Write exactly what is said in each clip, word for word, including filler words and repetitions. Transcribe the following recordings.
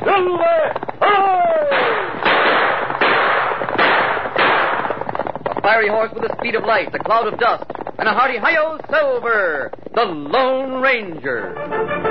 Silver! A fiery horse with the speed of light, a cloud of dust, and a hearty hi-yo, Silver, the Lone Ranger.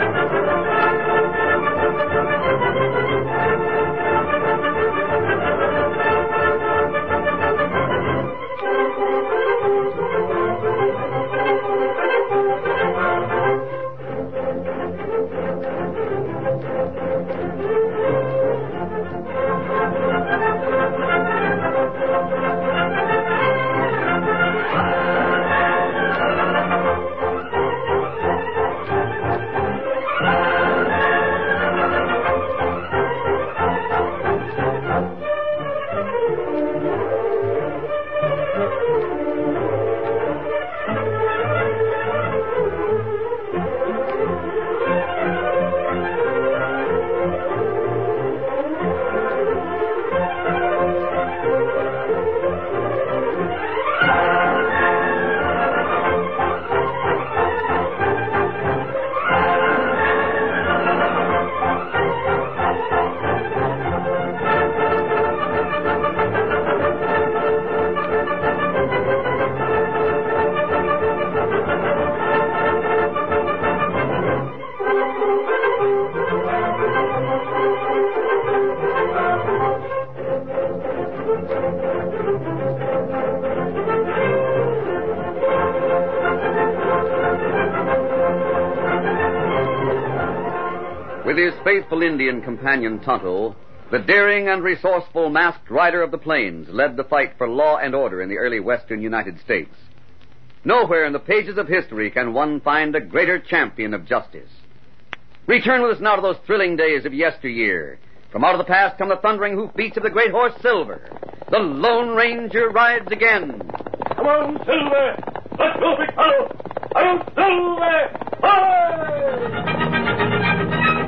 With his faithful Indian companion Tonto, the daring and resourceful masked rider of the plains led the fight for law and order in the early western United States. Nowhere in the pages of history can one find a greater champion of justice. Return with us now to those thrilling days of yesteryear. From out of the past come the thundering hoofbeats of the great horse Silver. The Lone Ranger rides again. Come on, Silver! Let's go, big fellow! I'm Silver! Hi!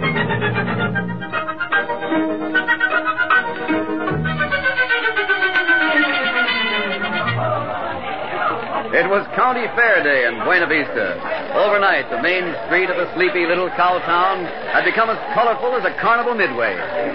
It was County Fair Day in Buena Vista. Overnight, the main street of the sleepy little cow town had become as colorful as a carnival midway.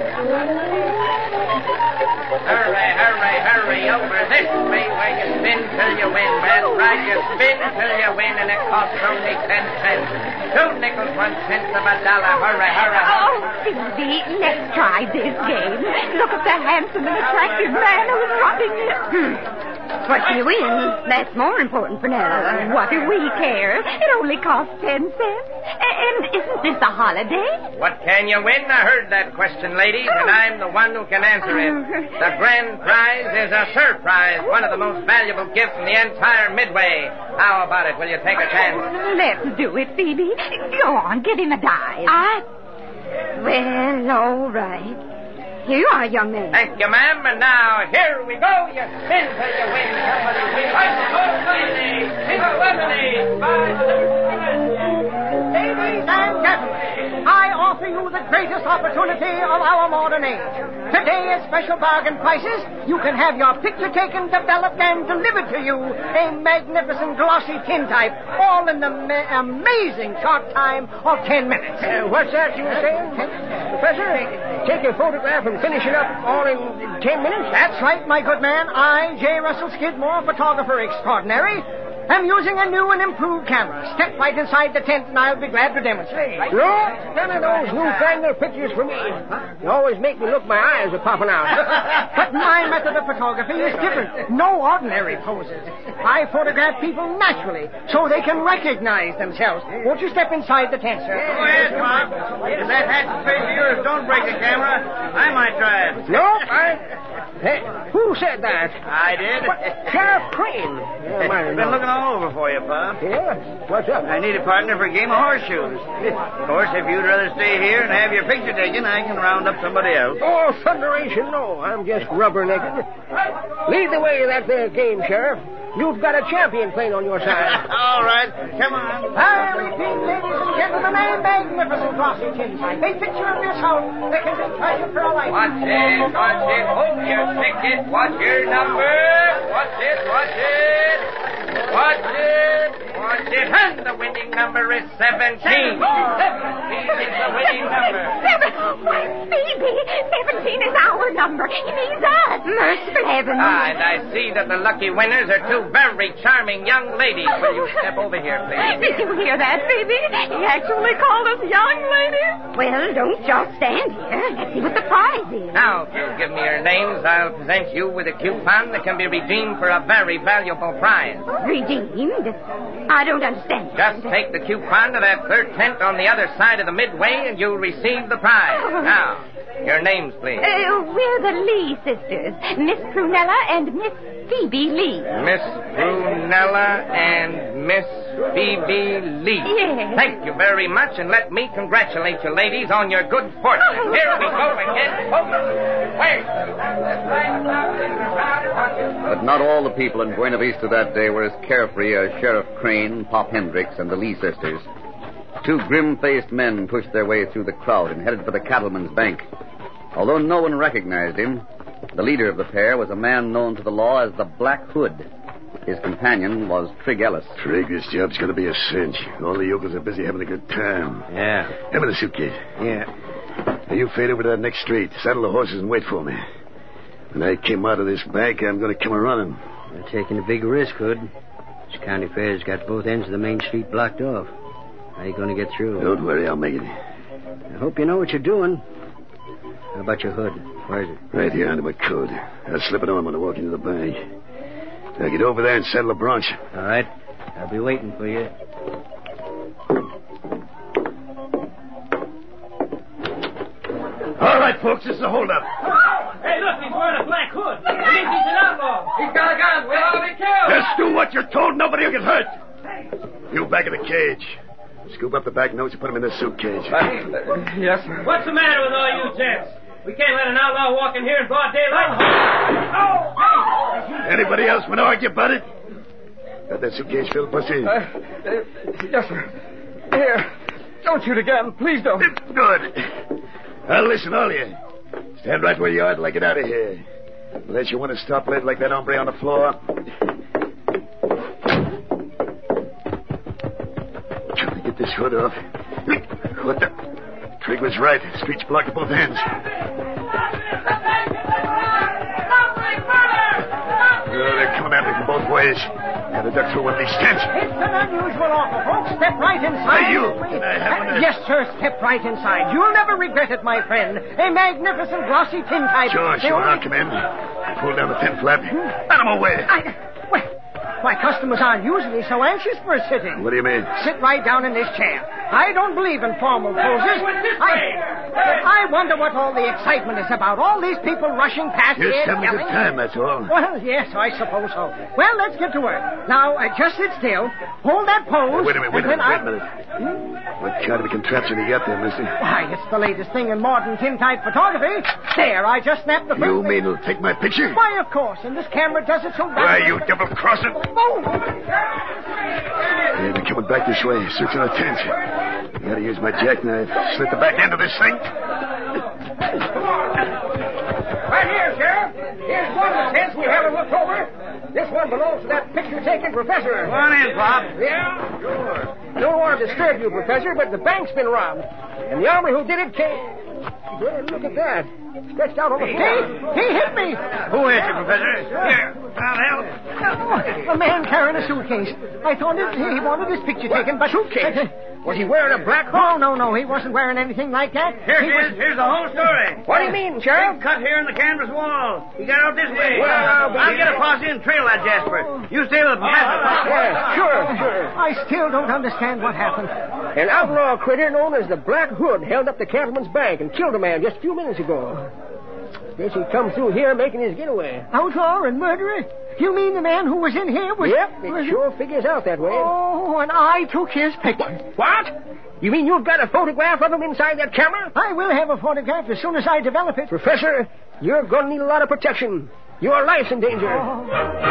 Hurry, hurry, hurry, over this way where you spin till you win. That's right, you spin till you win, and it costs only ten cents. Two nickels, one tenth of a dollar. Hurry, hurry, hurry. Oh, Phoebe, let's try this game. Look at the handsome and attractive man who's running it. Hmm. What do you win? That's more important for now. What do we care? It only costs ten cents. And isn't this a holiday? What can you win? I heard that question, ladies, and I'm the one who can answer it. The grand prize is a surprise, one of the most valuable gifts in the entire Midway. How about it? Will you take a chance? Let's do it, Phoebe. Go on, give him a dive. I... Well, all right. Here you are, young man. Thank you, ma'am. And now, here we go. You spin till you win. Somebody win. Lemonade. Single lemonade. Ladies and gentlemen, I offer you the greatest opportunity of our modern age. Today, at special bargain prices, you can have your picture taken, developed, and delivered to you. A magnificent glossy tintype, all in the ma- amazing short time of ten minutes. Uh, what's that you were saying? Professor, take a photograph and finish it up all in ten minutes? That's right, my good man. I, J. Russell Skidmore, photographer extraordinary, am using a new and improved camera. Step right inside the tent and I'll be glad to demonstrate. No, none of those newfangled pictures for me. You always make me look my eyes are popping out. But my method of photography is different. No ordinary poses. I photograph people naturally so they can recognize themselves. Won't you step inside the tent, sir? Go ahead, Pop. If that hatchet face of yours don't break the camera, I might try it. Nope, I... Hey, who said that? I did. What? Sheriff Crane. Yeah, I've been looking all over for you, Pop. Yeah? What's up? I need a partner for a game of horseshoes. Of course, if you'd rather stay here and have your picture taken, I can round up somebody else. Oh, thunderation, no. I'm just rubbernecking. Lead the way to that there game, Sheriff. You've got a champion playing on your side. All right. Come on. I repeat, ladies and gentlemen, a magnificent glossy tintype. A picture of yourself that can be treasured for a life. Watch it, watch it. Hold your ticket. Watch your number. Watch it, watch it. Watch it, watch it. And the winning number is seventeen. seventeen is the winning number. Seven. Why, Phoebe, seventeen is our number. He means us. Merciful heavens. Ah, and I see that the lucky winners are two very charming young ladies. Will you step over here, please? Did you hear that, Phoebe? He actually called us young ladies. Well, don't just stand here. Let's see what the prize is. Now, if you'll give me your names, I'll present you with a coupon that can be redeemed for a very valuable prize. Redeemed? I don't understand. Just take the coupon to that third tent on the other side of the midway, and you'll receive the prize. Now, your names, please. Uh, we're the Lee sisters, Miss Prunella and Miss Phoebe Lee. Miss Prunella and Miss Phoebe Lee. Yes. Thank you very much, and let me congratulate you ladies on your good fortune. Here we go again. Wait. But not all the people in Buena Vista that day were as carefree as Sheriff Crane, Pop Hendricks, and the Lee sisters. Two grim-faced men pushed their way through the crowd and headed for the cattleman's bank. Although no one recognized him, the leader of the pair was a man known to the law as the Black Hood. His companion was Trig Ellis. Trig, this job's going to be a cinch. All the yokels are busy having a good time. Yeah. Have me the suitcase. Yeah. Now, you fade over to that next street. Saddle the horses and wait for me. When I came out of this bank, I'm going to come a-running. You're taking a big risk, Hood. This county fair's got both ends of the main street blocked off. How are you going to get through? Don't worry, I'll make it. I hope you know what you're doing. How about your hood? Where is it? Right here under my coat. I'll slip it on when I walk into the bank. Now get over there and saddle a bronch. All right. I'll be waiting for you. All right, folks, this is a holdup. Hey, look, he's wearing a black hood. That means he's an outlaw. He's got a gun. We'll all be killed. Just do what you're told. Nobody will get hurt. You back in the cage. Scoop up the back notes and put them in this suitcase. Uh, yes, sir. What's the matter with all you gents? We can't let an outlaw walk in here in broad daylight. Oh, hey! Anybody else want to argue about it? Got that suitcase filled, Pussy? Uh, uh, yes, sir. Here. Don't shoot again. Please don't. Good. Now, listen, all of you. Stand right where you are till I get out of here. Unless you want to stop lit like that hombre on the floor. Trying to get this hood off. What the... Trig was right. The street's blocked at both ends. Oh, they're coming at me from both ways. Gotta duck through one of these tents. It's an unusual offer, folks. Step right inside. Hey, you. Can I have one of... Yes, sir. Step right inside. You'll never regret it, my friend. A magnificent glossy tintype. Sure, The sure. only- I'll come in. Pull down the tent flap. Out of my way. I... Well, why, customers aren't usually so anxious for a sitting. What do you mean? Sit right down in this chair. I don't believe in formal poses. I, I wonder what all the excitement is about. All these people rushing past Just here. having a good yelling. time, that's all. Well, yes, I suppose so. Well, let's get to work. Now, uh, just sit still. Hold that pose. Wait a minute, wait a and minute, then wait a I- minute. What kind of a contraption you got there, mister? Why, it's the latest thing in modern tintype photography. There, I just snapped the You first mean thing. it'll take my picture? Why, of course, and this camera does it so Why, rapidly. you double-crosser. Oh! Yeah, they're coming back this way, searching the tent. I gotta use my jackknife. Slit the back end of this thing. Right here, Sheriff. Here's one of the tents we haven't looked over. This one belongs to that picture-taking professor. Come on in, Bob. Yeah? Sure. Don't want to disturb you, Professor, but the bank's been robbed. And the army who did it came... Well, look at that. Stretched out on the floor. He, he hit me. Who hit you, Professor? Here, I'll help. Oh, a man carrying a suitcase. I thought it, he wanted his picture taken, but... Suitcase? Was he wearing a black Oh, no, no, he wasn't wearing anything like that. Here he it is. Here's the whole story. What do you mean, Sheriff? Cut here in the canvas wall. He got out this way. Well, I'll be- I'll get a posse and trail that Jasper. You stay with the professor. Yeah, sure, sure. I still don't understand what happened. An outlaw critter known as the Black Hood held up the cattleman's bank and killed a man just a few minutes ago. Guess he come through here making his getaway. Outlaw and murderer? You mean the man who was in here was... Yep, it was- sure figures out that way. Oh, and I took his picture. What? You mean you've got a photograph of him inside that camera? I will have a photograph as soon as I develop it. Professor, you're going to need a lot of protection. Your life's in danger. Oh.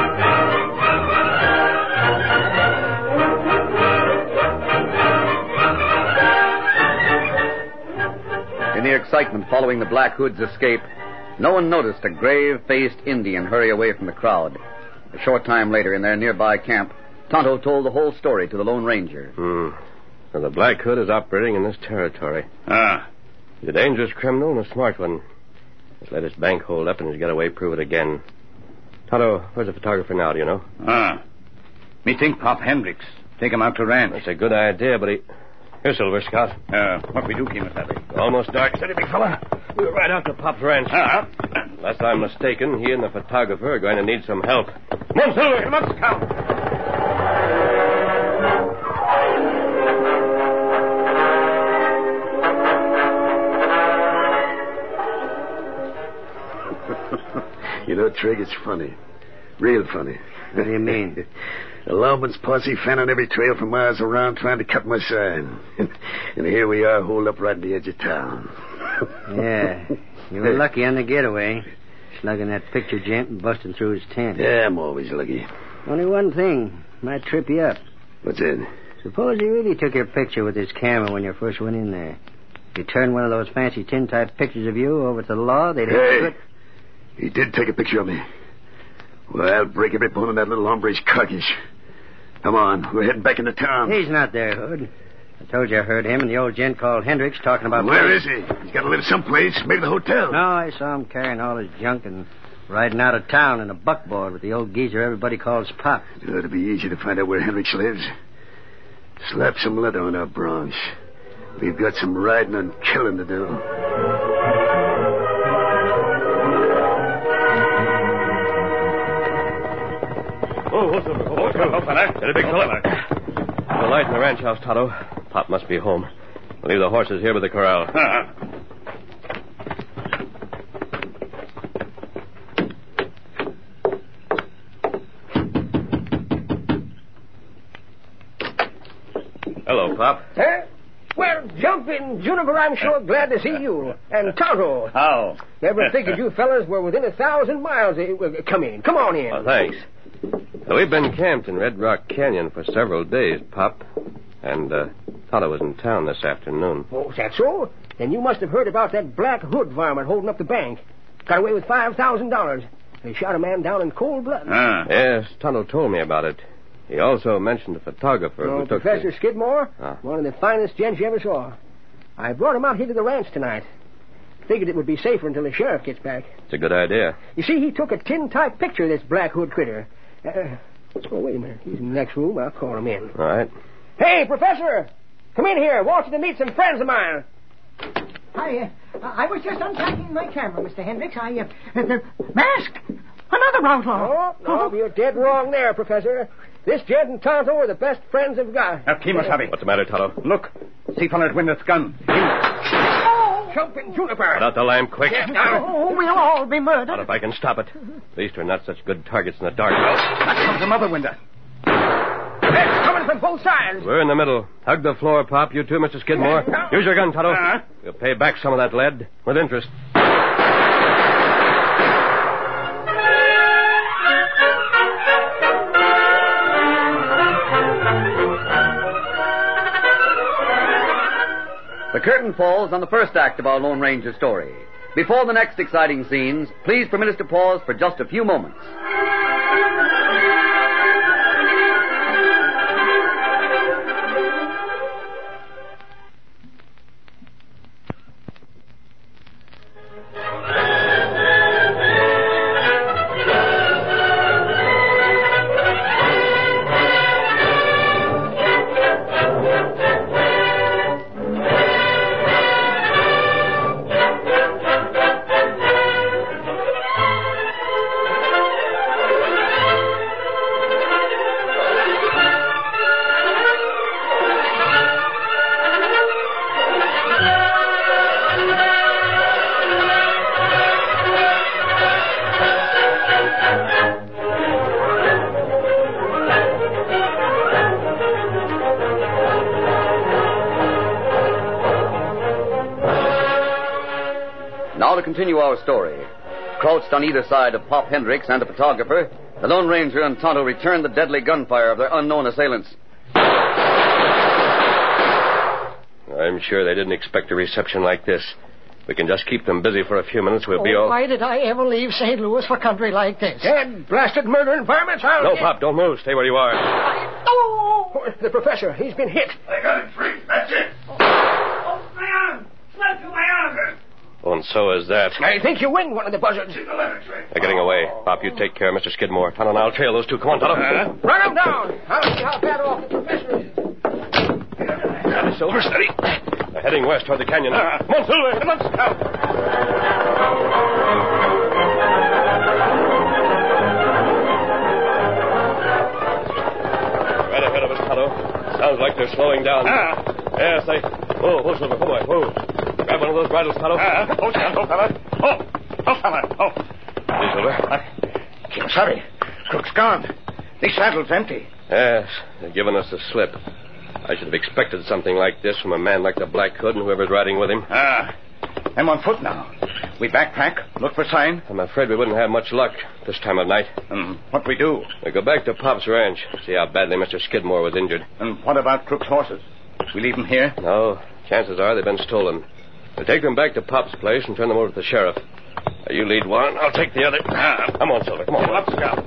In the excitement following the Black Hood's escape, no one noticed a grave-faced Indian hurry away from the crowd. A short time later, in their nearby camp, Tonto told the whole story to the Lone Ranger. Hmm. Well, the Black Hood is operating in this territory. Ah. He's a dangerous criminal and a smart one. He's let his bank hold up and his getaway prove it again. Tonto, where's the photographer now, do you know? Ah. Me think Pop Hendricks. Take him out to ranch. That's a good idea, but he... Here, Silver Scout. Uh, what we do, Kemosabe? Almost dark. Steady, big fella. We'll ride out to Pop's ranch. Uh-huh. Unless I'm mistaken, he and the photographer are going to need some help. Come on, Silver. Come on, Scout. You know, Trig, it's funny. Real funny. What do you mean? The lawman's posse fan on every trail for miles around trying to cut my sign. And here we are, holed up right on the edge of town. Yeah. You were lucky on the getaway. Slugging that picture gent and busting through his tent. Yeah, I'm always lucky. Only one thing. Might trip you up. What's that? Suppose he really took your picture with his camera when you first went in there. If you turned one of those fancy tin-type pictures of you over to the law, they'd have Hey, to put... he did take a picture of me. Well, I'll break every bone in that little hombre's carcass. Come on, we're heading back into town. He's not there, Hood. I told you I heard him and the old gent called Hendricks talking about... Where is he? He's got to live someplace. Maybe the hotel. No, I saw him carrying all his junk and riding out of town in a buckboard with the old geezer everybody calls Pop. It ought to be easy to find out where Hendricks lives. Slap some leather on our bronze. We've got some riding and killing to do. Oh, what's up? Oh, what's up, fella? Get a big fella. The light in the ranch house, Tonto. Pop must be home. We'll leave the horses here with the corral. Uh-huh. Hello, Pop. Huh? Well, jumping, Juniper, I'm sure glad to see you. And Tonto. How? Never figured you fellas were within a thousand miles. Of... Come in. Come on in. Oh, thanks. Well, we've been camped in Red Rock Canyon for several days, Pop. And, uh, Tonto was in town this afternoon. Oh, is that so? Then you must have heard about that Black Hood varmint holding up the bank. Got away with five thousand dollars. They shot a man down in cold blood. Ah. Yes, Tonto told me about it. He also mentioned a photographer Oh, who took Professor the... Skidmore? Ah. One of the finest gents you ever saw. I brought him out here to the ranch tonight. Figured it would be safer until the sheriff gets back. It's a good idea. You see, he took a tin-type picture of this Black Hood critter. Uh, oh, wait a minute. He's in the next room. I'll call him in. All right. Hey, Professor! Come in here. Want you to meet some friends of mine. I, uh, I was just unpacking my camera, Mister Hendricks. I, uh, the mask! Another outlaw! Oh, no, you're dead wrong there, Professor. This gent and Tonto are the best friends I've got. Now, Kemosabe. What's the matter, Tonto? Look. See feller's window's gun. Oh, jumping Juniper. Put out the lamp quick. Get down. Oh, we'll all be murdered. Not if I can stop it. At least we're not such good targets in the dark. That comes another window. It's coming from both sides. We're in the middle. Hug the floor, Pop. You too, Mister Skidmore. Use your gun, Tonto. Uh-huh. We'll pay back some of that lead with interest. The curtain falls on the first act of our Lone Ranger story. Before the next exciting scenes, please permit us to pause for just a few moments. Now to continue our story. Crouched on either side of Pop Hendricks and a photographer, the Lone Ranger and Tonto returned the deadly gunfire of their unknown assailants. I'm sure they didn't expect a reception like this. We can just keep them busy for a few minutes. We'll oh, be all... Why did I ever leave Saint Louis for country like this? Dead, blasted, murdering varmints. I'll No, get... Pop, don't move. Stay where you are. Oh! Oh, the professor, he's been hit. I got it, Freak. That's it. Oh, my arm! Smoke to my arm! so is that. I think you win one of the buzzards. They're getting away. Pop, you take care of Mister Skidmore. Tonto and I'll trail those two. Come on, Tonto. Uh, run them down. I'll see how bad off the professor is. Steady, Silver, steady. They're heading west toward the canyon. Uh, come on, Silver. Come on, Scout. Right ahead of us, Tonto. Sounds like they're slowing down. Ah. Yes, they... Whoa, whoa, Silver. Whoa, boy, whoa. Grab one of those bridles, Tonto. Ah. Oh, stand, oh, fella. Oh, oh, fella. Oh. Hey, Silver. I'm sorry. Crook's gone. The saddle's empty. Yes, they're giving us the slip. I should have expected something like this from a man like the Black Hood and whoever's riding with him. Ah. I'm on foot now. We backtrack, look for sign. I'm afraid we wouldn't have much luck this time of night. And what we do? We go back to Pop's ranch, see how badly Mister Skidmore was injured. And what about Crook's horses? We leave them here? No. Chances are they've been stolen. We'll take them back to Pop's place and turn them over to the sheriff. Now, you lead one, I'll take the other. Ah. Come on, Silver, come on. Let's go.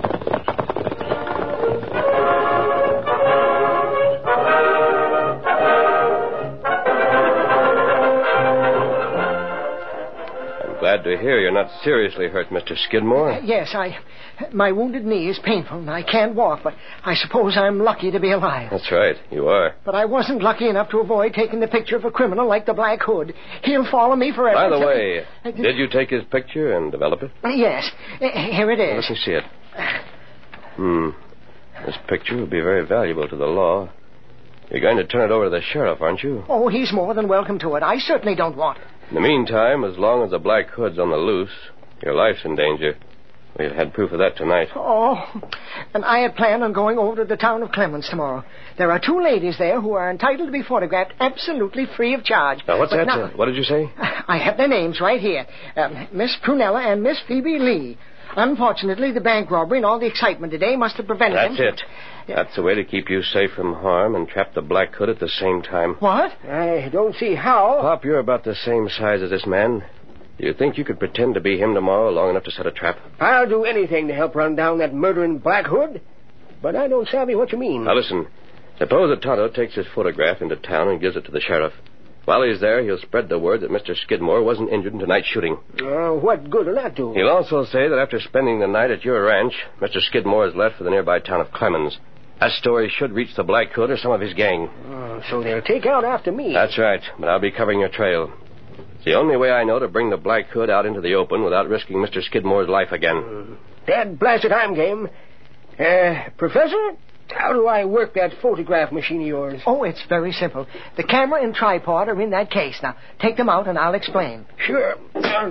Glad to hear you're not seriously hurt, Mister Skidmore. Uh, yes, I... My wounded knee is painful, and I can't walk, but I suppose I'm lucky to be alive. That's right, you are. But I wasn't lucky enough to avoid taking the picture of a criminal like the Black Hood. He'll follow me forever. By the way, uh, did you take his picture and develop it? Uh, yes. Uh, here it is. Well, let me see it. Hmm. This picture will be very valuable to the law. You're going to turn it over to the sheriff, aren't you? Oh, he's more than welcome to it. I certainly don't want it. In the meantime, as long as the Black Hood's on the loose, your life's in danger. We've had proof of that tonight. Oh, and I had planned on going over to the town of Clemens tomorrow. There are two ladies there who are entitled to be photographed absolutely free of charge. Now, what's but that? Now, uh, what did you say? I have their names right here. Um, Miss Prunella and Miss Phoebe Lee. Unfortunately, the bank robbery and all the excitement today must have prevented That's them. it. That's the way to keep you safe from harm and trap the Black Hood at the same time. What? I don't see how. Pop, you're about the same size as this man. Do you think you could pretend to be him tomorrow long enough to set a trap? I'll do anything to help run down that murdering Black Hood, but I don't savvy what you mean. Now, listen. Suppose that Tonto takes his photograph into town and gives it to the sheriff. While he's there, he'll spread the word that Mister Skidmore wasn't injured in tonight's shooting. Uh, what good will that do? He'll also say that after spending the night at your ranch, Mister Skidmore has left for the nearby town of Clemens. That story should reach the Black Hood or some of his gang. Uh, so they'll take out after me. That's right, but I'll be covering your trail. It's the only way I know to bring the Black Hood out into the open without risking Mister Skidmore's life again. Uh, Dad blasted, I'm game. Uh, Professor, how do I work that photograph machine of yours? Oh, it's very simple. The camera and tripod are in that case. Now, take them out and I'll explain. Sure. Uh,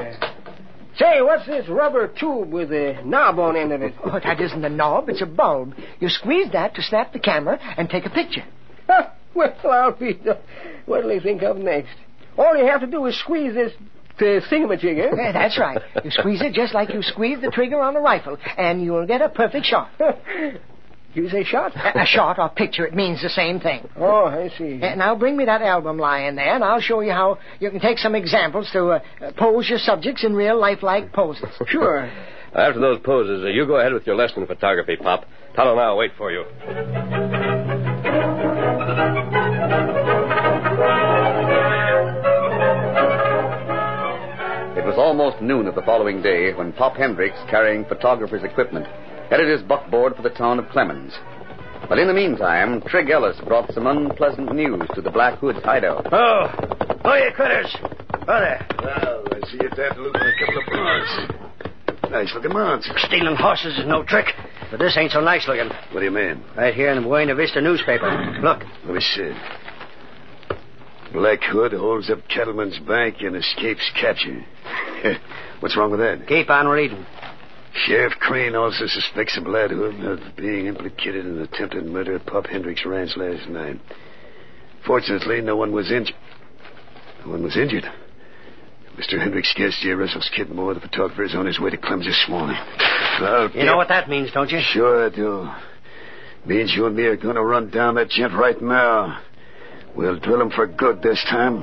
Say, what's this rubber tube with a knob on end of it? Oh, that isn't a knob. It's a bulb. You squeeze that to snap the camera and take a picture. Well, I'll be... What'll they think of next? All you have to do is squeeze this uh, thingamajigger. Yeah, that's right. You squeeze it just like you squeeze the trigger on a rifle, and you'll get a perfect shot. You say shot? A, a shot or picture, it means the same thing. Oh, I see. Uh, now bring me that album lying there, and I'll show you how you can take some examples to uh, pose your subjects in real lifelike poses. Sure. After those poses, uh, you go ahead with your lesson in photography, Pop. Tonto and I'll wait for you. It was almost noon of the following day when Pop Hendricks, carrying photographer's equipment, headed his buckboard for the town of Clemens. But in the meantime, Trig Ellis brought some unpleasant news to the Black Hood's hideout. Oh, oh, you critters. Oh, there. Well, I see you dad losing a couple of mounts. Nice looking mounts. Stealing horses is no trick, but this ain't so nice looking. What do you mean? Right here in the Buena Vista newspaper. Look. Let me see. Black Hood holds up Cattleman's Bank and escapes capture. What's wrong with that? Keep on reading. Sheriff Crane also suspects the Black Hood of being implicated in the attempted murder of Pop Hendricks' ranch last night. Fortunately, no one was injured. No one was injured. Mister Hendricks guessed J. Russell Skidmore, the photographer, is on his way to Clemens this morning. Well, you know what that means, don't you? Sure I do. Means you and me are going to run down that gent right now. We'll drill him for good this time.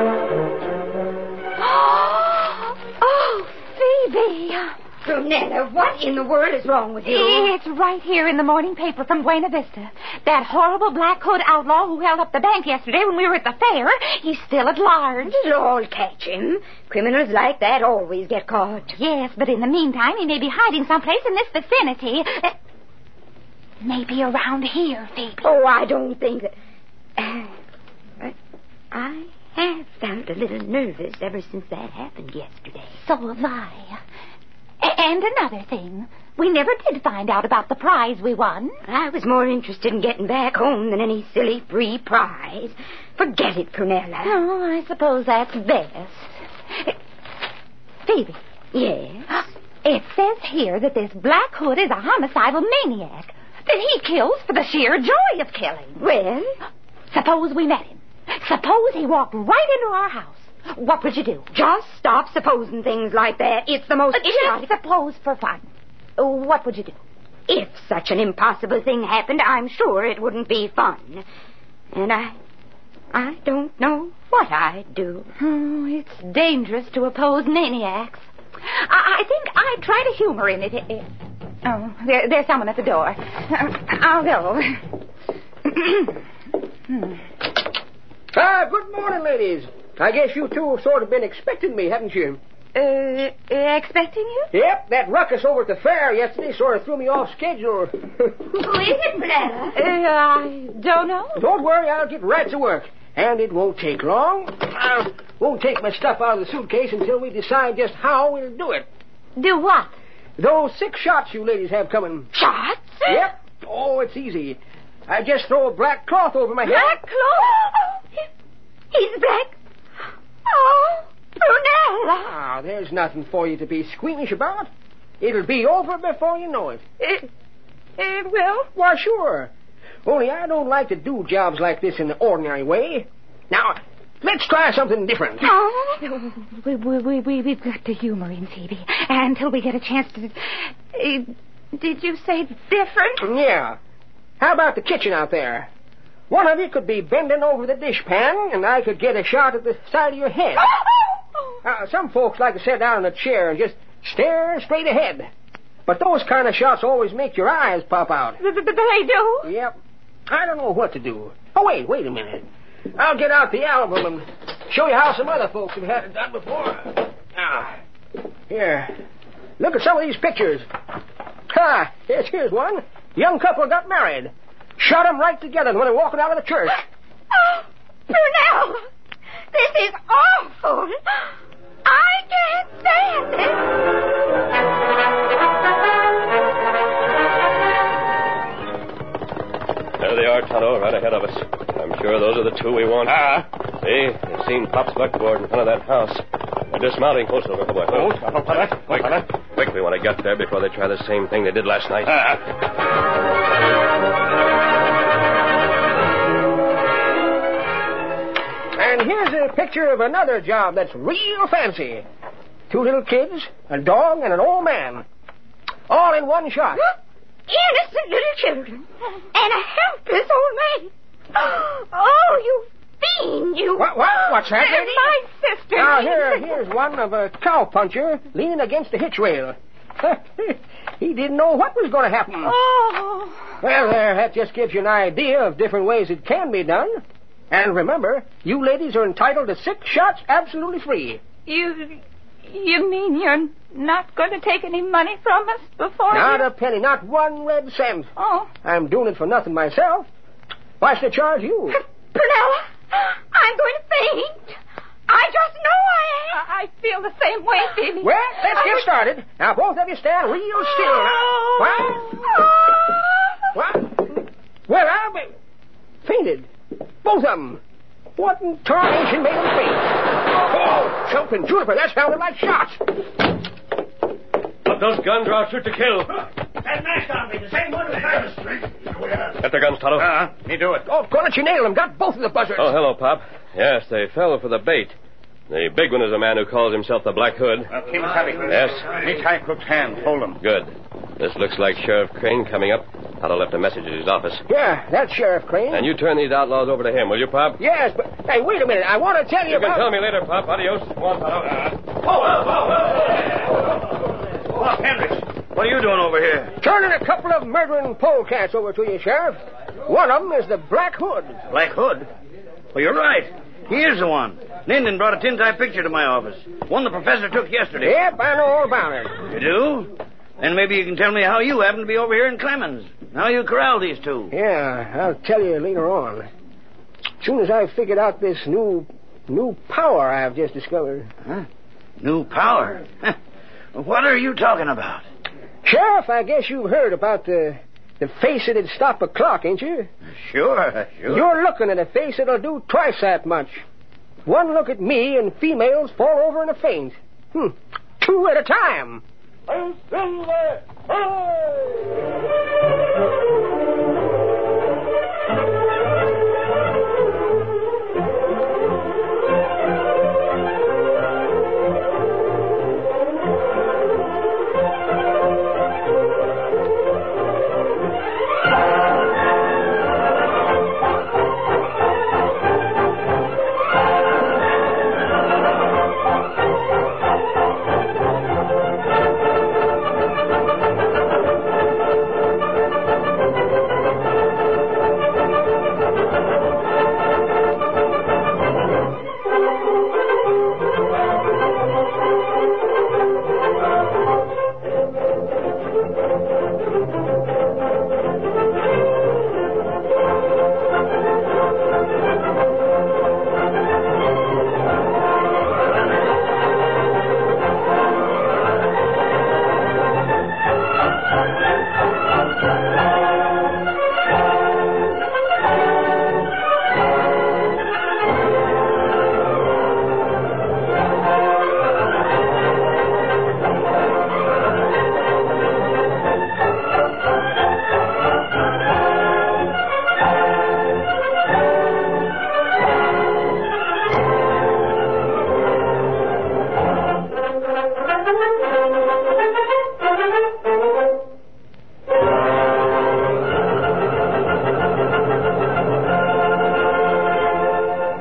Prunella, what in the world is wrong with you? It's right here in the morning paper from Buena Vista. That horrible Black Hood outlaw who held up the bank yesterday when we were at the fair, he's still at large. They'll all catch him. Criminals like that always get caught. Yes, but in the meantime, he may be hiding someplace in this vicinity. Uh, maybe around here, Phoebe. Oh, I don't think that... Uh, I have felt a little nervous ever since that happened yesterday. So have I. A- and another thing. We never did find out about the prize we won. I was more interested in getting back home than any silly free prize. Forget it, Prunella. Oh, I suppose that's best. Phoebe. Yes? It says here that this Black Hood is a homicidal maniac. That he kills for the sheer joy of killing. Well? Suppose we met him. Suppose he walked right into our house. What would you do? Just stop supposing things like that. It's the most uh, idiotic... Just suppose for fun. What would you do? If such an impossible thing happened, I'm sure it wouldn't be fun. And I... I don't know what I'd do. Oh, it's dangerous to oppose maniacs. I, I think I'd try to humor him. It, it, oh, there, there's someone at the door. I'll go. hmm. Ah, good morning, ladies. I guess you two have sort of been expecting me, haven't you? Uh, expecting you? Yep, that ruckus over at the fair yesterday sort of threw me off schedule. Who is it, Prunella? Uh, I don't know. Don't worry, I'll get right to work. And it won't take long. I won't take my stuff out of the suitcase until we decide just how we'll do it. Do what? Those six shots you ladies have coming. Shots? Yep. Oh, it's easy. I just throw a black cloth over my head. Black cloth? He's black. Oh, Prunella. Ah, there's nothing for you to be squeamish about. It'll be over before you know it. It, it will? Why, sure. Only I don't like to do jobs like this in the ordinary way. Now, let's try something different. Oh, we, we, we, we, we've got to humor him, Phoebe, until we get a chance to... Uh, did you say different? Yeah. How about the kitchen out there? One of you could be bending over the dishpan, and I could get a shot at the side of your head. Uh, some folks like to sit down in a chair and just stare straight ahead. But those kind of shots always make your eyes pop out. They do? Yep. I don't know what to do. Oh, wait, wait a minute. I'll get out the album and show you how some other folks have had it done before. Now, here. Look at some of these pictures. Ha! Here's, here's one. Young couple got married. Shot them right together when they were walking out of the church. Oh, Brunel! This is awful! I can't stand it! There they are, Tonto, right ahead of us. I'm sure those are the two we want. Ah. See, they've seen Pop's buckboard in front of that house. They're dismounting close over the boy. Oh, Tonto, fella. Quick, quick, we want to get there before they try the same thing they did last night. Ah. And here's a picture of another job that's real fancy. Two little kids, a dog, and an old man. All in one shot. Innocent little children. And a helpless old man. Oh, you fiend, you... What, what? What's that? Uh, my sister. Now, here, here's one of a cowpuncher leaning against a hitch rail. He didn't know what was going to happen. Oh. Well, there, that just gives you an idea of different ways it can be done. And remember, you ladies are entitled to six shots absolutely free. You... You mean you're not going to take any money from us before Not you... a penny, not one red cent. Oh. I'm doing it for nothing myself. Why should I charge you? Prunella, I'm going to faint. I just know I am. I feel the same way, Phoebe. Well, let's get started. Now, both of you stand real still. Now. What? What? Well, I'll be... Fainted. Both of them. What in tarnation made them faint? Oh, jumping juniper, that sounded like shots. Up those guns or I'll shoot to kill. That masked hombre, the same one who got us. Get their guns, Tonto. Ah, uh, me do it. Oh, gonna let you nail them. Got both of the buzzards. Oh, hello, Pop. Yes, they fell for the bait. The big one is a man who calls himself the Black Hood. Uh, King Savvy. Yes? Me tie Crook's hand. Hold him. Good. This looks like Sheriff Crane coming up. Tonto left a message at his office. Yeah, that's Sheriff Crane. And you turn these outlaws over to him, will you, Pop? Yes, but... Hey, wait a minute. I want to tell you, You about... can tell me later, Pop. Adios. Go on, Tonto. Uh, Whoa, whoa, whoa, whoa. Whoa, Hendricks. What are you doing over here? Turning a couple of murdering polecats over to you, Sheriff. One of them is the Black Hood. Black Hood? Well, you're right. He is the one. An Indian brought a tintype picture to my office. One the professor took yesterday. Yep, I know all about it. You do? Then maybe you can tell me how you happen to be over here in Clemens. How you corral these two. Yeah, I'll tell you later on. As soon as I figured out this new, new power I've just discovered. Huh? New power? What are you talking about? Sheriff, I guess you've heard about the, the face that'd stop a clock, ain't you? Sure, sure. You're looking at a face that'll do twice that much. One look at me and females fall over in a faint. Hmm. Two at a time.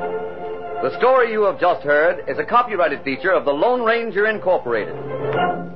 The story you have just heard is a copyrighted feature of the Lone Ranger Incorporated.